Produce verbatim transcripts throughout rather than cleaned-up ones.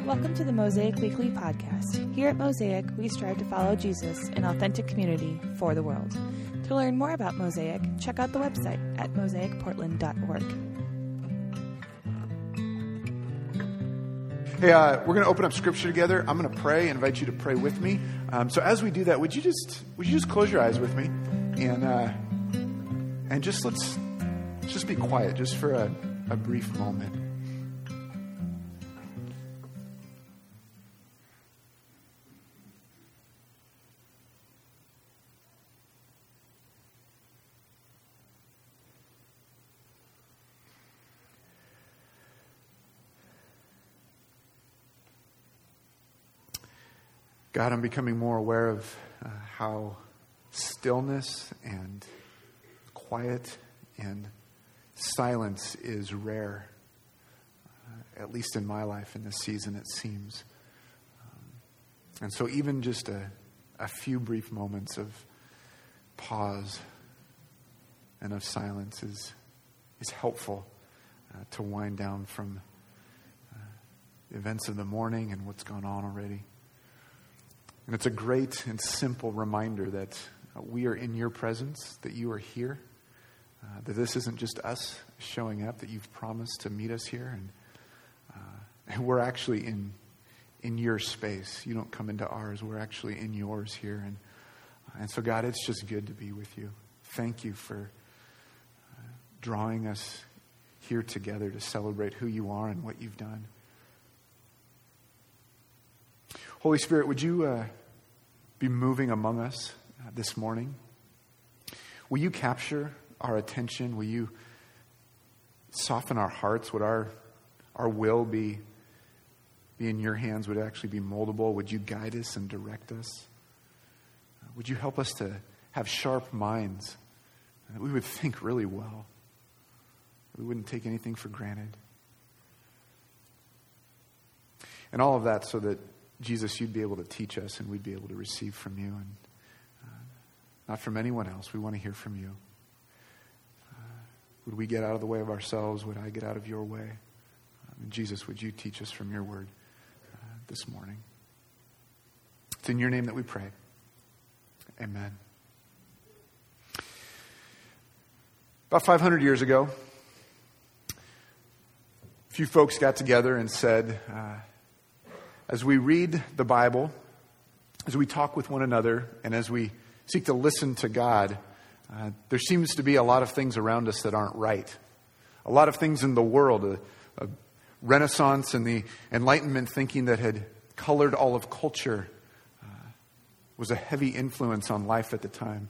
Welcome to the Mosaic Weekly Podcast. Here at Mosaic, we strive to follow Jesus in authentic community for the world. To learn more about Mosaic, check out the website at mosaic portland dot org. Hey, uh, we're going to open up Scripture together. I'm going to pray, invite you to pray with me. Um, so as we do that, would you just would you just close your eyes with me, and uh, and just let's just be quiet, just for a, a brief moment. God, I'm becoming more aware of uh, how stillness and quiet and silence is rare, uh, at least in my life in this season, it seems. Um, and so even just a, a few brief moments of pause and of silence is, is helpful uh, to wind down from uh, the events of the morning and what's gone on already. And it's a great and simple reminder that uh, we are in your presence, that you are here, uh, that this isn't just us showing up, that you've promised to meet us here, and, uh, and we're actually in in your space. You don't come into ours. We're actually in yours here. And, uh, and so, God, it's just good to be with you. Thank you for uh, drawing us here together to celebrate who you are and what you've done. Holy Spirit, would you uh, be moving among us uh, this morning? Will you capture our attention? Will you soften our hearts? Would our our will be, be in your hands? Would it actually be moldable? Would you guide us and direct us? Uh, would you help us to have sharp minds, that we would think really well, that we wouldn't take anything for granted? And all of that so that Jesus, you'd be able to teach us and we'd be able to receive from you, and uh, not from anyone else. We want to hear from you. Uh, would we get out of the way of ourselves? Would I get out of your way? Um, and Jesus, would you teach us from your word uh, this morning? It's in your name that we pray. Amen. About five hundred years ago, a few folks got together and said, uh, as we read the Bible, as we talk with one another, and as we seek to listen to God, uh, there seems to be a lot of things around us that aren't right. A lot of things in the world, a, a Renaissance and the Enlightenment thinking that had colored all of culture uh, was a heavy influence on life at the time.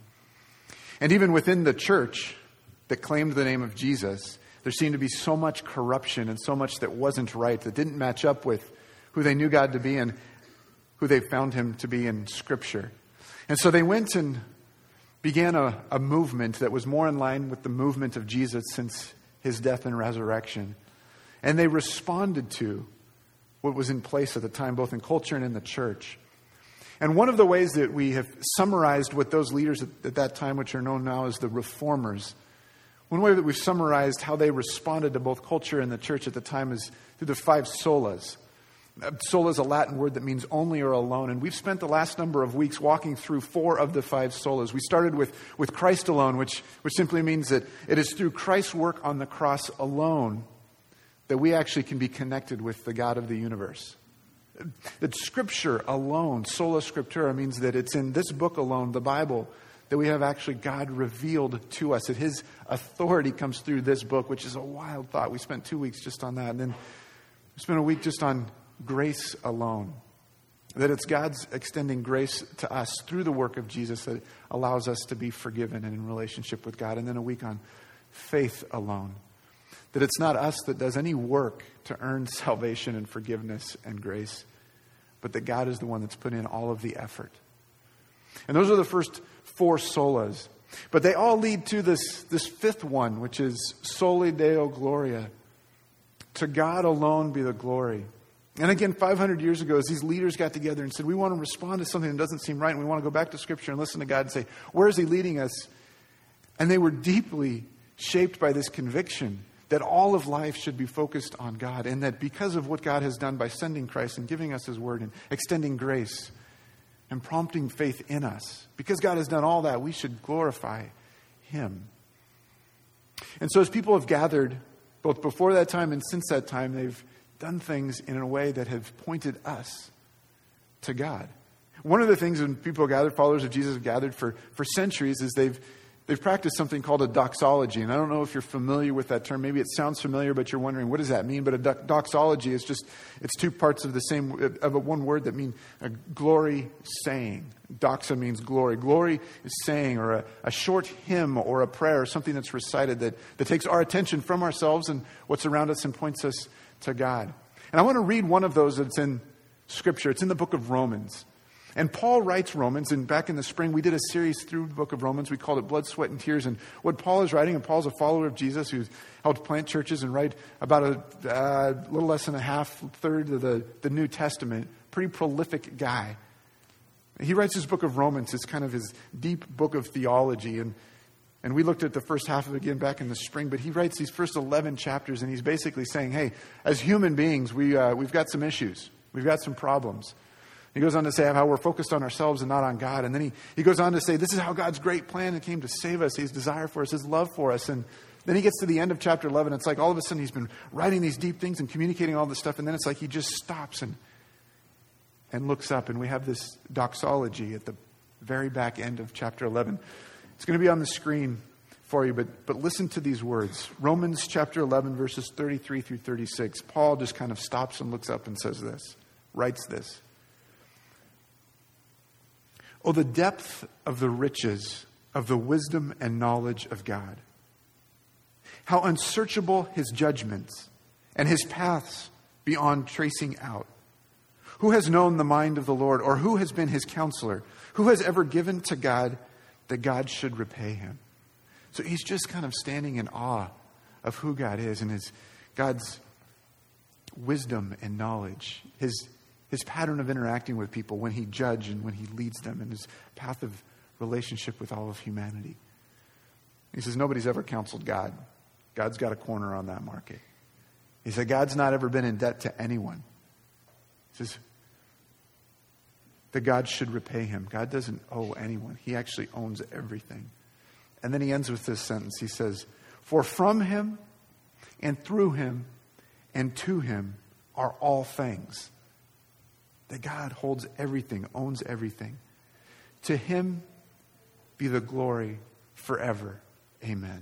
And even within the church that claimed the name of Jesus, there seemed to be so much corruption and so much that wasn't right, that didn't match up with who they knew God to be and who they found him to be in Scripture. And so they went and began a, a movement that was more in line with the movement of Jesus since his death and resurrection. And they responded to what was in place at the time, both in culture and in the church. And one of the ways that we have summarized what those leaders at, at that time, which are known now as the Reformers, one way that we've summarized how they responded to both culture and the church at the time is through the five solas. Sola is a Latin word that means only or alone. And we've spent the last number of weeks walking through four of the five solas. We started with, with Christ alone, which, which simply means that it is through Christ's work on the cross alone that we actually can be connected with the God of the universe. That Scripture alone, sola scriptura, means that it's in this book alone, the Bible, that we have actually God revealed to us, that his authority comes through this book, which is a wild thought. We spent two weeks just on that. And then we spent a week just on grace alone. That it's God's extending grace to us through the work of Jesus that allows us to be forgiven and in relationship with God. And then a week on faith alone. That it's not us that does any work to earn salvation and forgiveness and grace, but that God is the one that's put in all of the effort. And those are the first four solas. But they all lead to this, this fifth one, which is Soli Deo Gloria. To God alone be the glory. And again, five hundred years ago, as these leaders got together and said, we want to respond to something that doesn't seem right, and we want to go back to Scripture and listen to God and say, where is he leading us? And they were deeply shaped by this conviction that all of life should be focused on God, and that because of what God has done by sending Christ and giving us his word and extending grace and prompting faith in us, because God has done all that, we should glorify him. And so as people have gathered, both before that time and since that time, they've done things in a way that have pointed us to God. One of the things when people gather, followers of Jesus have gathered for, for centuries, is they've They've practiced something called a doxology. And I don't know if you're familiar with that term. Maybe it sounds familiar, but you're wondering, what does that mean? But a do- doxology is just, it's two parts of the same, of a one word that mean a glory saying. Doxa means glory. Glory is saying, or a, a short hymn or a prayer, or something that's recited that, that takes our attention from ourselves and what's around us and points us to God. And I want to read one of those that's in Scripture. It's in the book of Romans. And Paul writes Romans, and back in the spring, we did a series through the book of Romans. We called it Blood, Sweat, and Tears. And what Paul is writing, and Paul's a follower of Jesus who's helped plant churches and write about a uh, little less than a half, third of the, the New Testament. Pretty prolific guy. He writes his book of Romans. It's kind of his deep book of theology. And, and we looked at the first half of it again back in the spring. But he writes these first eleven chapters, and he's basically saying, hey, as human beings, we, uh, we've got some issues. We've got some problems. He goes on to say how we're focused on ourselves and not on God. And then he, he goes on to say this is how God's great plan came to save us, his desire for us, his love for us. And then he gets to the end of chapter eleven. It's like all of a sudden he's been writing these deep things and communicating all this stuff. And then it's like he just stops and, and looks up. And we have this doxology at the very back end of chapter eleven. It's going to be on the screen for you, but, but listen to these words. Romans chapter eleven, verses thirty-three through thirty-six. Paul just kind of stops and looks up and says this, writes this. Oh, the depth of the riches of the wisdom and knowledge of God. How unsearchable his judgments and his paths beyond tracing out. Who has known the mind of the Lord, or who has been his counselor? Who has ever given to God that God should repay him? So he's just kind of standing in awe of who God is and his God's wisdom and knowledge. His His pattern of interacting with people when he judges and when he leads them, and his path of relationship with all of humanity. He says, nobody's ever counseled God. God's got a corner on that market. He said, God's not ever been in debt to anyone. He says, that God should repay him. God doesn't owe anyone. He actually owns everything. And then he ends with this sentence. He says, for from him and through him and to him are all things. That God holds everything, owns everything. To him be the glory forever. Amen.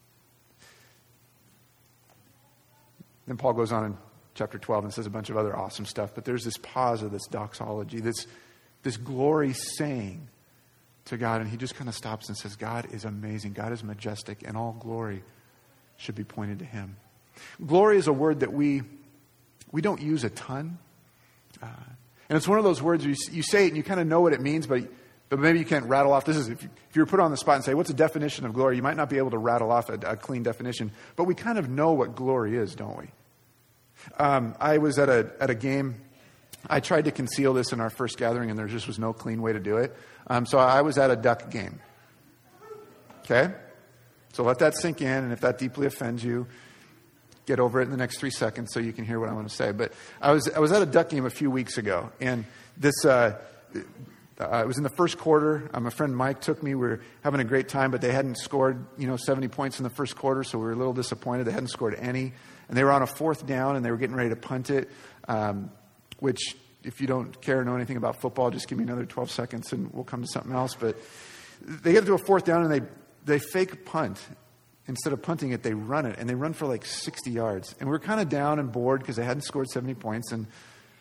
Then Paul goes on in chapter twelve and says a bunch of other awesome stuff. But there's this pause of this doxology, this, this glory saying to God. And he just kind of stops and says, God is amazing. God is majestic. And all glory should be pointed to him. Glory is a word that we, we don't use a ton. Uh, And it's one of those words where you, you say it and you kind of know what it means, but, but maybe you can't rattle off. This is if you, if you were put on the spot and say, what's a definition of glory? You might not be able to rattle off a, a clean definition, but we kind of know what glory is, don't we? Um, I was at a at a game. I tried to conceal this in our first gathering, and there just was no clean way to do it. Um, so I was at a Duck game. Okay? So let that sink in, and if that deeply offends you, get over it in the next three seconds so you can hear what I want to say. But I was I was at a Duck game a few weeks ago, and this uh, uh, it was in the first quarter. Uh, my friend Mike took me. We were having a great time, but they hadn't scored you know seventy points in the first quarter, so we were a little disappointed. They hadn't scored any, and they were on a fourth down, and they were getting ready to punt it. Um, which, if you don't care or know anything about football, just give me another twelve seconds, and we'll come to something else. But they get to a fourth down, and they they fake punt. Instead of punting it, they run it, and they run for like sixty yards. And we're kind of down and bored because they hadn't scored seventy points. And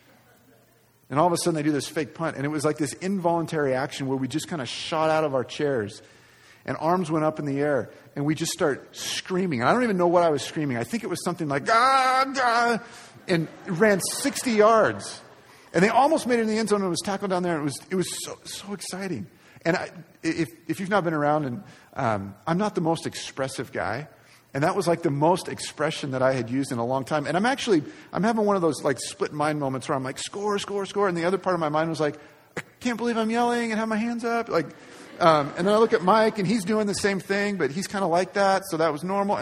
and all of a sudden, they do this fake punt. And it was like this involuntary action where we just kind of shot out of our chairs. And arms went up in the air. And we just start screaming. And I don't even know what I was screaming. I think it was something like, ah, ah, and it ran sixty yards. And they almost made it in the end zone, and it was tackled down there. And it was it was so, so exciting. And I, if if you've not been around, and um, I'm not the most expressive guy, and that was like the most expression that I had used in a long time. And I'm actually I'm having one of those like split mind moments where I'm like score, score, score, and the other part of my mind was like, I can't believe I'm yelling and have my hands up, like. Um, and then I look at Mike, and he's doing the same thing, but he's kind of like that, so that was normal. And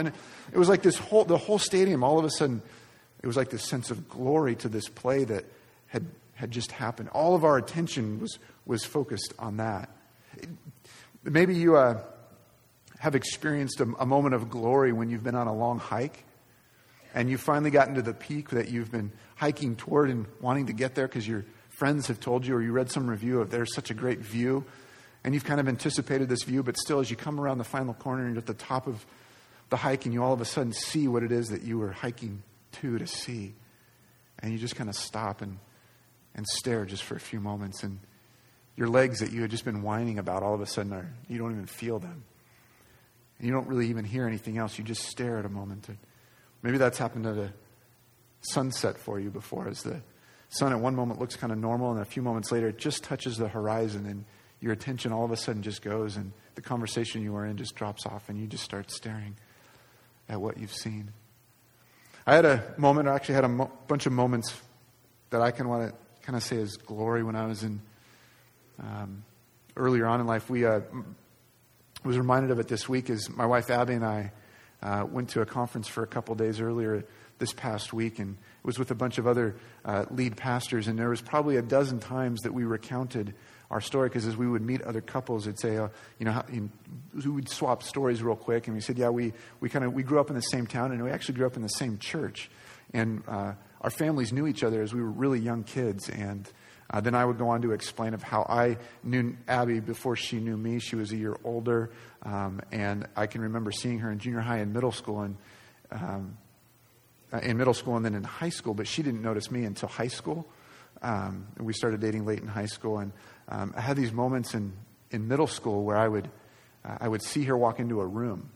it was like this whole, the whole stadium, all of a sudden, it was like this sense of glory to this play that had had just happened. All of our attention was was focused on that. Maybe you uh, have experienced a, a moment of glory when you've been on a long hike and you've finally gotten to the peak that you've been hiking toward and wanting to get there because your friends have told you, or you read some review of there's such a great view, and you've kind of anticipated this view, but still as you come around the final corner and you're at the top of the hike and you all of a sudden see what it is that you were hiking to to see, and you just kind of stop and and stare just for a few moments, and your legs that you had just been whining about all of a sudden are, you don't even feel them. And you don't really even hear anything else. You just stare at a moment. Maybe that's happened at a sunset for you before, as the sun at one moment looks kind of normal and a few moments later it just touches the horizon and your attention all of a sudden just goes and the conversation you were in just drops off and you just start staring at what you've seen. I had a moment, I actually had a mo- bunch of moments that I can want to kind of say as glory when I was in um, earlier on in life. We uh, was reminded of it this week as my wife Abby and I uh, went to a conference for a couple days earlier this past week, and it was with a bunch of other uh, lead pastors, and there was probably a dozen times that we recounted our story, because as we would meet other couples, it'd say, uh, you know, how, you know, we would swap stories real quick, and we said, yeah, we we kind of we grew up in the same town, and we actually grew up in the same church, and uh, our families knew each other as we were really young kids. And uh, then I would go on to explain of how I knew Abby before she knew me. She was a year older, um, and I can remember seeing her in junior high and middle school, and um, in middle school and then in high school, but she didn't notice me until high school. Um, and we started dating late in high school, and um, I had these moments in, in middle school where I would uh, I would see her walk into a room,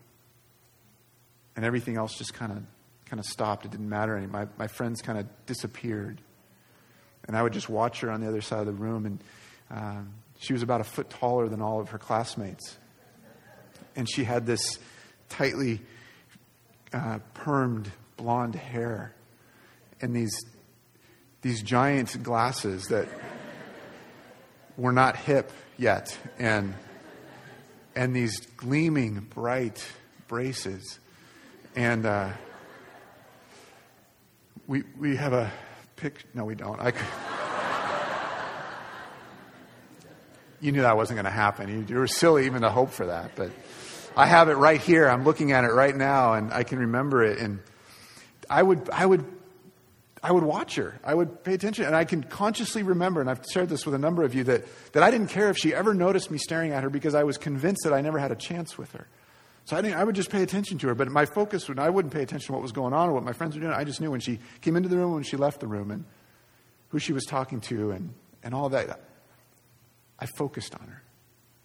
and everything else just kind of kind of stopped. It didn't matter any. My my friends kind of disappeared, and I would just watch her on the other side of the room. And um, she was about a foot taller than all of her classmates, and she had this tightly uh, permed blonde hair, and these these giant glasses that were not hip yet, and and these gleaming bright braces, and uh, we we have a pic. No, we don't. I could, you knew that wasn't going to happen. You, you were silly even to hope for that, but I have it right here. I'm looking at it right now, and I can remember it. And I would I would. I would watch her. I would pay attention. And I can consciously remember, and I've shared this with a number of you, that, that I didn't care if she ever noticed me staring at her, because I was convinced that I never had a chance with her. So I didn't, I would just pay attention to her. But my focus, when I wouldn't pay attention to what was going on or what my friends were doing, I just knew when she came into the room, when she left the room, and who she was talking to, and, and all that. I focused on her.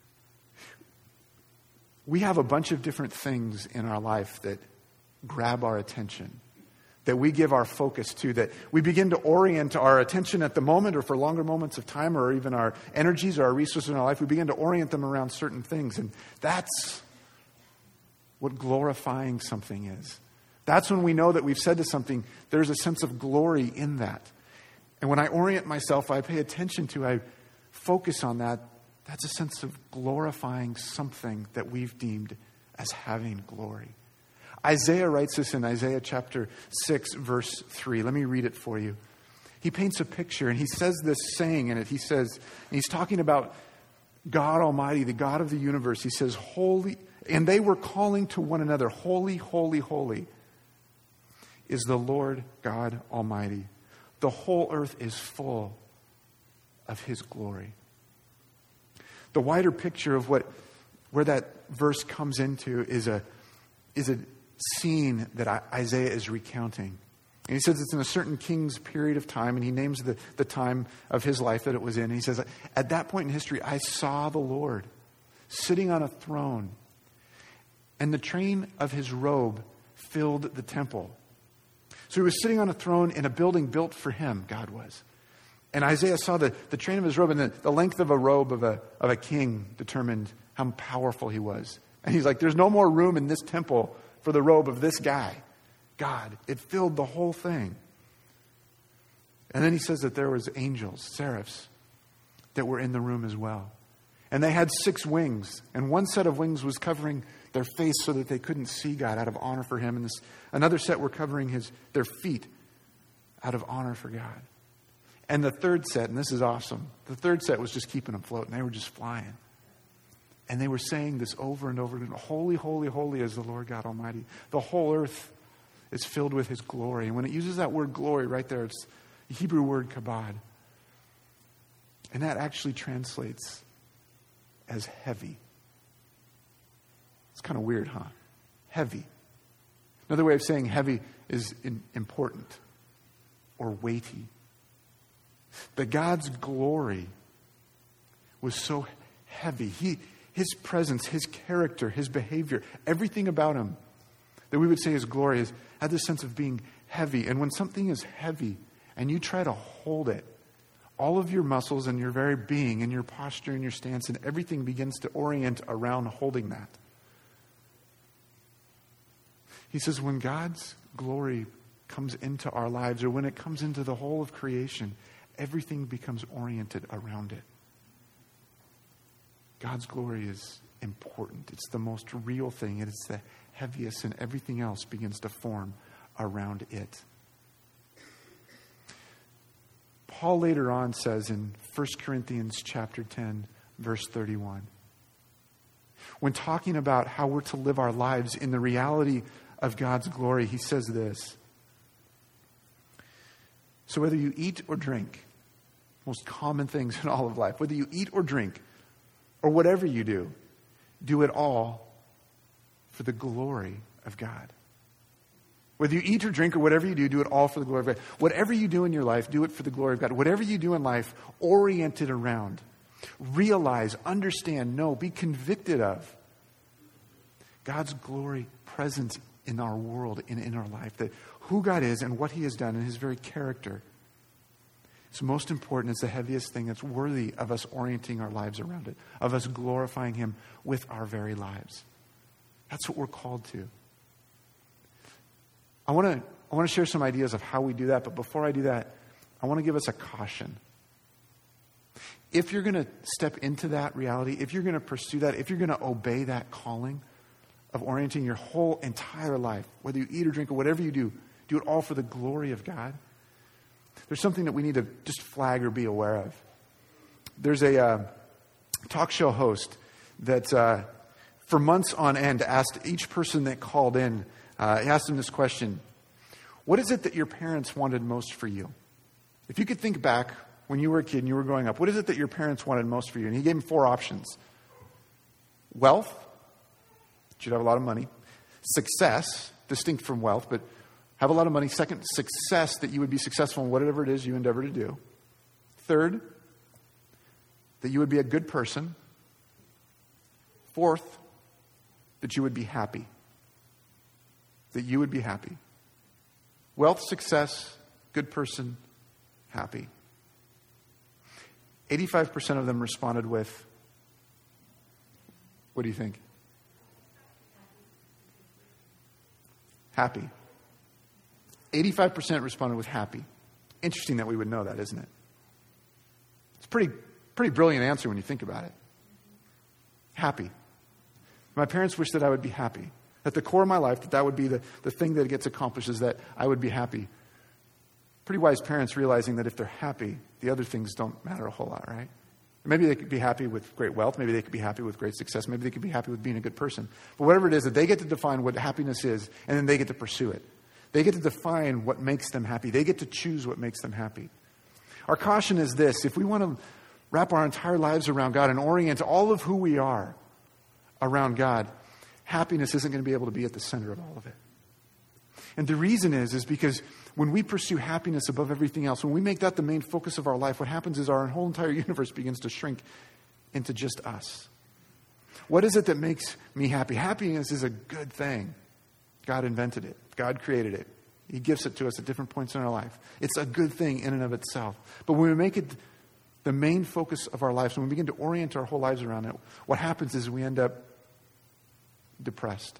We have a bunch of different things in our life that grab our attention, that we give our focus to, that we begin to orient our attention at the moment or for longer moments of time, or even our energies or our resources in our life. We begin to orient them around certain things. And that's what glorifying something is. That's when we know that we've said to something, there's a sense of glory in that. And when I orient myself, I pay attention to, I focus on that, that's a sense of glorifying something that we've deemed as having glory. Isaiah writes this in Isaiah chapter six, verse three. Let me read it for you. He paints a picture, and he says this saying in it. He says, and he's talking about God Almighty, the God of the universe. He says, holy, and they were calling to one another, holy, holy, holy is the Lord God Almighty. The whole earth is full of his glory. The wider picture of what where that verse comes into is a is a scene that Isaiah is recounting. And he says it's in a certain king's period of time, and he names the, the time of his life that it was in. And he says, at that point in history, I saw the Lord sitting on a throne, and the train of his robe filled the temple. So he was sitting on a throne in a building built for him, God was. And Isaiah saw the, the train of his robe, and the, the length of a robe of a, of a king determined how powerful he was. And he's like, there's no more room in this temple for the robe of this guy. God, it filled the whole thing. And then he says that there was angels, seraphs, that were in the room as well. And they had six wings. And one set of wings was covering their face so that they couldn't see God out of honor for him. And this another set were covering his their feet out of honor for God. And the third set, and this is awesome, the third set was just keeping them floating. They were just flying. And they were saying this over and over again, holy, holy, holy is the Lord God Almighty. The whole earth is filled with his glory. And when it uses that word glory right there, it's the Hebrew word kabod. And that actually translates as heavy. It's kind of weird, huh? Heavy. Another way of saying heavy is in, important or weighty. That God's glory was so heavy. He, his presence, his character, his behavior, everything about him that we would say his glory is, had this sense of being heavy. And when something is heavy and you try to hold it, all of your muscles and your very being and your posture and your stance and everything begins to orient around holding that. He says when God's glory comes into our lives, or when it comes into the whole of creation, everything becomes oriented around it. God's glory is important. It's the most real thing. It's the heaviest, and everything else begins to form around it. Paul later on says in First Corinthians chapter ten, verse thirty-one, when talking about how we're to live our lives in the reality of God's glory, he says this: so whether you eat or drink, most common things in all of life, whether you eat or drink, or whatever you do, do it all for the glory of God. Whether you eat or drink or whatever you do, do it all for the glory of God. Whatever you do in your life, do it for the glory of God. Whatever you do in life, orient it around. Realize, understand, know, be convicted of God's glory present in our world and in our life. That who God is and what he has done and his very character is most important. It's the heaviest thing that's worthy of us orienting our lives around it, of us glorifying him with our very lives. That's what we're called to. I want to I want to share some ideas of how we do that, but before I do that, I want to give us a caution. If you're going to step into that reality, if you're going to pursue that, if you're going to obey that calling of orienting your whole entire life, whether you eat or drink or whatever you do, do it all for the glory of God, there's something that we need to just flag or be aware of. There's a uh, talk show host that uh, for months on end asked each person that called in, uh, he asked them this question: what is it that your parents wanted most for you? If you could think back when you were a kid and you were growing up, what is it that your parents wanted most for you? And he gave them four options. Wealth, you'd have a lot of money. Success, distinct from wealth, but have a lot of money. Second, success, that you would be successful in whatever it is you endeavor to do. Third, that you would be a good person. Fourth, that you would be happy. That you would be happy. Wealth, success, good person, happy. eighty-five percent of them responded with, what do you think? Happy. eighty-five percent responded with happy. Interesting that we would know that, isn't it? It's a pretty, pretty brilliant answer when you think about it. Happy. My parents wish that I would be happy. At the core of my life, that that would be the, the thing that gets accomplished, is that I would be happy. Pretty wise parents realizing that if they're happy, the other things don't matter a whole lot, right? Maybe they could be happy with great wealth. Maybe they could be happy with great success. Maybe they could be happy with being a good person. But whatever it is, that they get to define what happiness is, and then they get to pursue it. They get to define what makes them happy. They get to choose what makes them happy. Our caution is this: if we want to wrap our entire lives around God and orient all of who we are around God, happiness isn't going to be able to be at the center of all of it. And the reason is, is because when we pursue happiness above everything else, when we make that the main focus of our life, what happens is our whole entire universe begins to shrink into just us. What is it that makes me happy? Happiness is a good thing. God invented it. God created it. He gives it to us at different points in our life. It's a good thing in and of itself. But when we make it the main focus of our lives, when we begin to orient our whole lives around it, what happens is we end up depressed.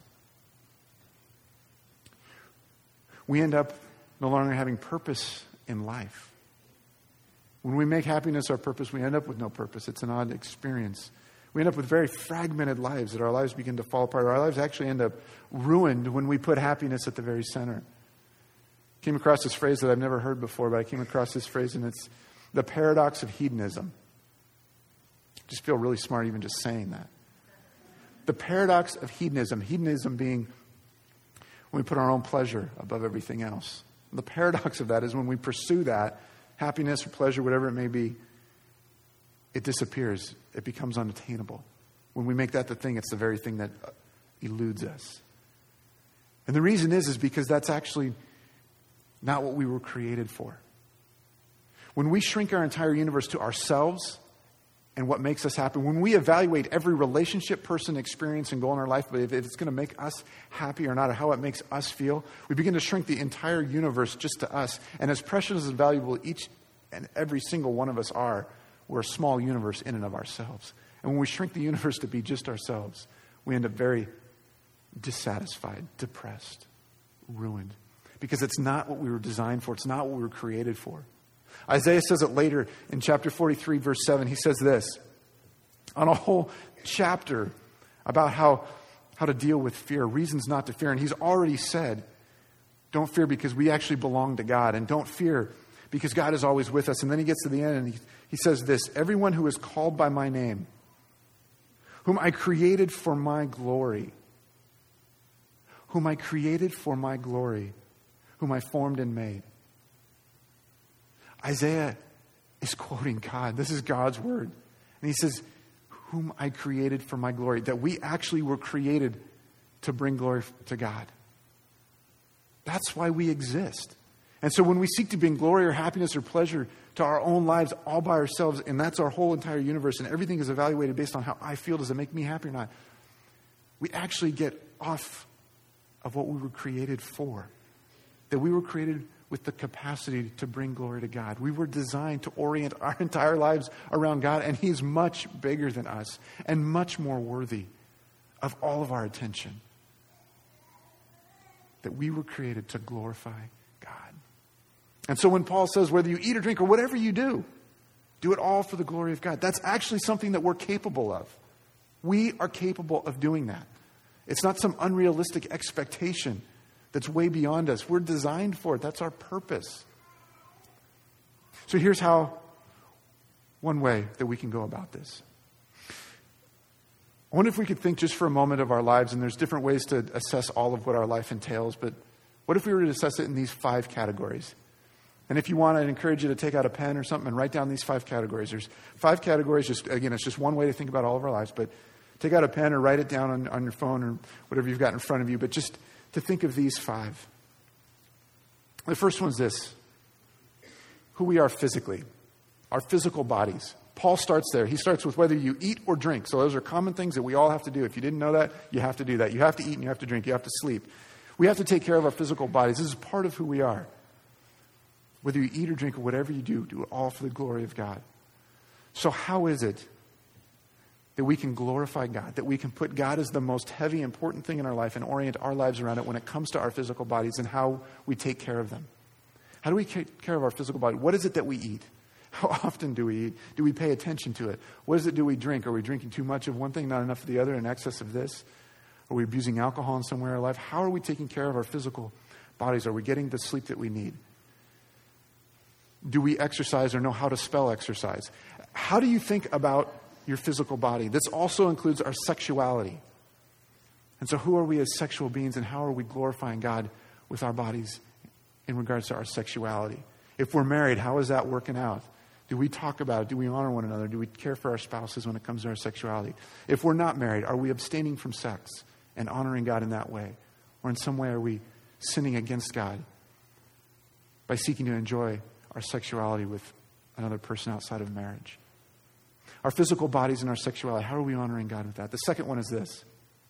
We end up no longer having purpose in life. When we make happiness our purpose, we end up with no purpose. It's an odd experience. We end up with very fragmented lives, that our lives begin to fall apart. Our lives actually end up ruined when we put happiness at the very center. I came across this phrase that I've never heard before, but I came across this phrase, and it's the paradox of hedonism. I just feel really smart even just saying that. The paradox of hedonism. Hedonism being when we put our own pleasure above everything else. The paradox of that is when we pursue that, happiness or pleasure, whatever it may be, it disappears. It becomes unattainable. When we make that the thing, it's the very thing that eludes us. And the reason is, is because that's actually not what we were created for. When we shrink our entire universe to ourselves and what makes us happy, when we evaluate every relationship, person, experience, and goal in our life, but if it's going to make us happy or not, or how it makes us feel, we begin to shrink the entire universe just to us. And as precious and valuable each and every single one of us are, we're a small universe in and of ourselves. And when we shrink the universe to be just ourselves, we end up very dissatisfied, depressed, ruined. Because it's not what we were designed for. It's not what we were created for. Isaiah says it later in chapter forty-three, verse seven. He says this on a whole chapter about how, how to deal with fear, reasons not to fear. And he's already said, don't fear because we actually belong to God. And don't fear because God is always with us. And then he gets to the end and he, he says this, everyone who is called by my name, whom I created for my glory, whom I created for my glory, whom I formed and made. Isaiah is quoting God. This is God's word. And he says, whom I created for my glory. That we actually were created to bring glory to God. That's why we exist. And so when we seek to bring glory or happiness or pleasure to our own lives all by ourselves, and that's our whole entire universe, and everything is evaluated based on how I feel, does it make me happy or not? We actually get off of what we were created for. That we were created with the capacity to bring glory to God. We were designed to orient our entire lives around God, and he's much bigger than us and much more worthy of all of our attention. That we were created to glorify God. And so when Paul says, whether you eat or drink or whatever you do, do it all for the glory of God. That's actually something that we're capable of. We are capable of doing that. It's not some unrealistic expectation that's way beyond us. We're designed for it. That's our purpose. So here's how, one way that we can go about this. I wonder if we could think just for a moment of our lives, and there's different ways to assess all of what our life entails, but what if we were to assess it in these five categories? And if you want, I'd encourage you to take out a pen or something and write down these five categories. There's five categories. Just again, it's just one way to think about all of our lives, but take out a pen or write it down on, on your phone or whatever you've got in front of you, but just to think of these five. The first one's this: who we are physically, our physical bodies. Paul starts there. He starts with whether you eat or drink. So those are common things that we all have to do. If you didn't know that, you have to do that. You have to eat and you have to drink. You have to sleep. We have to take care of our physical bodies. This is part of who we are. Whether you eat or drink or whatever you do, do it all for the glory of God. So how is it that we can glorify God, that we can put God as the most heavy, important thing in our life and orient our lives around it when it comes to our physical bodies and how we take care of them? How do we take care of our physical body? What is it that we eat? How often do we eat? Do we pay attention to it? What is it do we drink? Are we drinking too much of one thing, not enough of the other, in excess of this? Are we abusing alcohol in some way in our life? How are we taking care of our physical bodies? Are we getting the sleep that we need? Do we exercise or know how to spell exercise? How do you think about your physical body? This also includes our sexuality. And so who are we as sexual beings, and how are we glorifying God with our bodies in regards to our sexuality? If we're married, how is that working out? Do we talk about it? Do we honor one another? Do we care for our spouses when it comes to our sexuality? If we're not married, are we abstaining from sex and honoring God in that way? Or in some way are we sinning against God by seeking to enjoy our sexuality with another person outside of marriage? Our physical bodies and our sexuality, how are we honoring God with that? The second one is this: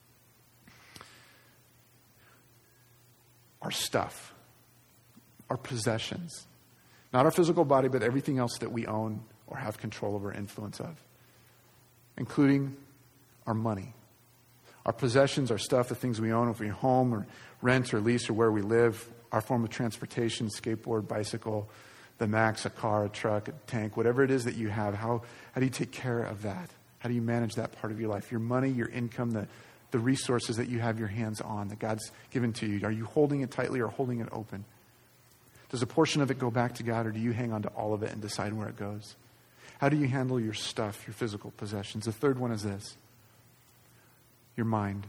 our stuff, our possessions. Not our physical body, but everything else that we own or have control over, influence of, including our money. Our possessions, our stuff, the things we own, if we home or rent or lease or where we live, our form of transportation, skateboard, bicycle, the Max, a car, a truck, a tank, whatever it is that you have, how, how do you take care of that? How How do you manage that part of your life? Your money, your income, the, the resources that you have your hands on, that God's given to you. Are you holding it tightly or holding it open? Does a portion of it go back to God, or do you hang on to all of it and decide where it goes? How do you handle your stuff, your physical possessions? The third one is this: your mind.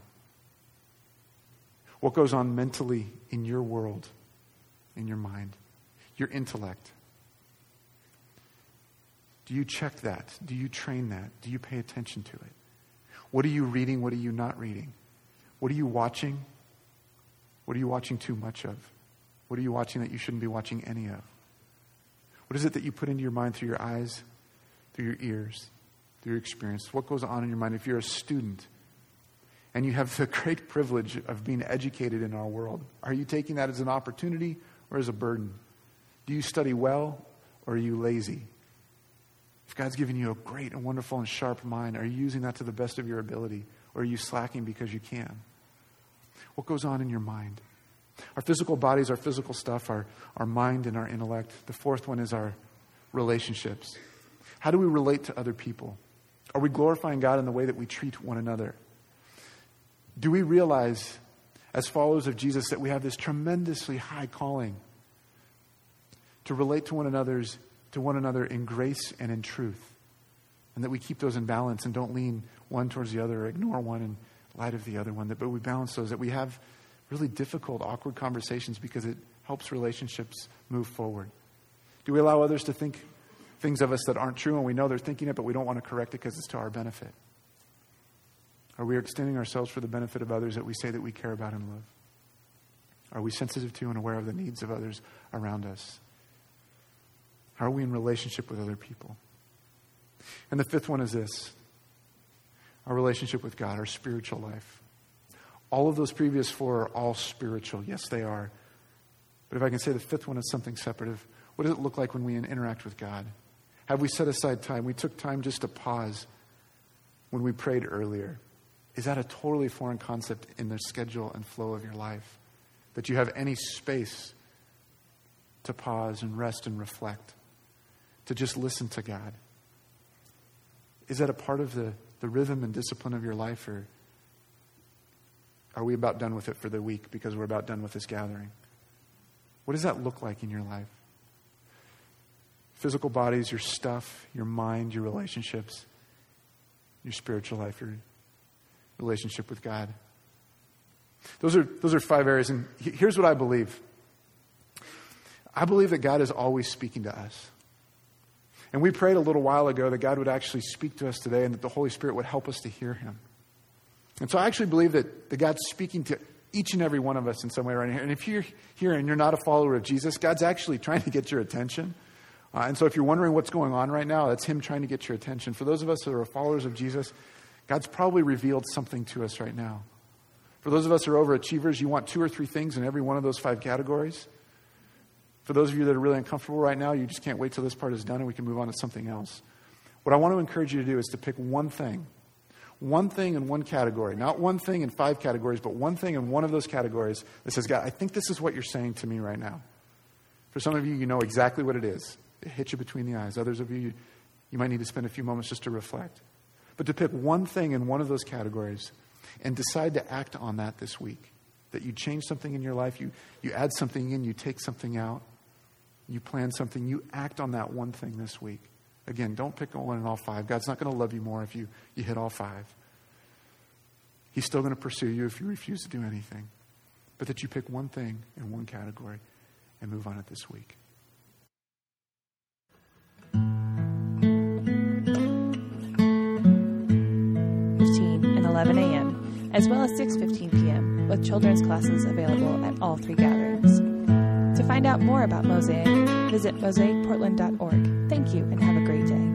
What goes on mentally in your world, in your mind, your intellect? Do you check that? Do you train that? Do you pay attention to it? What are you reading? What are you not reading? What are you watching? What are you watching too much of? What are you watching that you shouldn't be watching any of? What is it that you put into your mind through your eyes, through your ears, through your experience? What goes on in your mind? If you're a student and you have the great privilege of being educated in our world, are you taking that as an opportunity or as a burden? Do you study well, or are you lazy? If God's given you a great and wonderful and sharp mind, are you using that to the best of your ability, or are you slacking because you can? What goes on in your mind? Our physical bodies, our physical stuff, our, our mind and our intellect. The fourth one is our relationships. How do we relate to other people? Are we glorifying God in the way that we treat one another? Do we realize, as followers of Jesus, that we have this tremendously high calling to relate to one another's to one another in grace and in truth, and that we keep those in balance and don't lean one towards the other or ignore one in light of the other one, but we balance those, that we have really difficult, awkward conversations because it helps relationships move forward? Do we allow others to think things of us that aren't true, and we know they're thinking it, but we don't want to correct it because it's to our benefit? Are we extending ourselves for the benefit of others that we say that we care about and love? Are we sensitive to and aware of the needs of others around us? How are we in relationship with other people? And the fifth one is this: our relationship with God, our spiritual life. All of those previous four are all spiritual. Yes, they are. But if I can say the fifth one is something separate, of what does it look like when we interact with God? Have we set aside time? We took time just to pause when we prayed earlier. Is that a totally foreign concept in the schedule and flow of your life? That you have any space to pause and rest and reflect, to just listen to God? Is that a part of the, the rhythm and discipline of your life, or are we about done with it for the week because we're about done with this gathering? What does that look like in your life? Physical bodies, your stuff, your mind, your relationships, your spiritual life, your relationship with God. Those are, those are five areas, and here's what I believe. I believe that God is always speaking to us. And we prayed a little while ago that God would actually speak to us today, and that the Holy Spirit would help us to hear him. And so I actually believe that, that God's speaking to each and every one of us in some way right here. And if you're here and you're not a follower of Jesus, God's actually trying to get your attention. Uh, and so if you're wondering what's going on right now, that's him trying to get your attention. For those of us that are followers of Jesus, God's probably revealed something to us right now. For those of us who are overachievers, you want two or three things in every one of those five categories. For those of you that are really uncomfortable right now, you just can't wait till this part is done and we can move on to something else. What I want to encourage you to do is to pick one thing. One thing in one category. Not one thing in five categories, but one thing in one of those categories that says, God, I think this is what you're saying to me right now. For some of you, you know exactly what it is. It hits you between the eyes. Others of you, you might need to spend a few moments just to reflect. But to pick one thing in one of those categories and decide to act on that this week. That you change something in your life, you, you add something in, you take something out. You plan something, you act on that one thing this week. Again, don't pick one in all five. God's not going to love you more if you, you hit all five. He's still going to pursue you if you refuse to do anything. But that you pick one thing in one category and move on it this week. fifteen and eleven a.m., as well as six fifteen p.m., with children's classes available at all three gatherings. To find out more about Mosaic, visit mosaic portland dot org. Thank you and have a great day.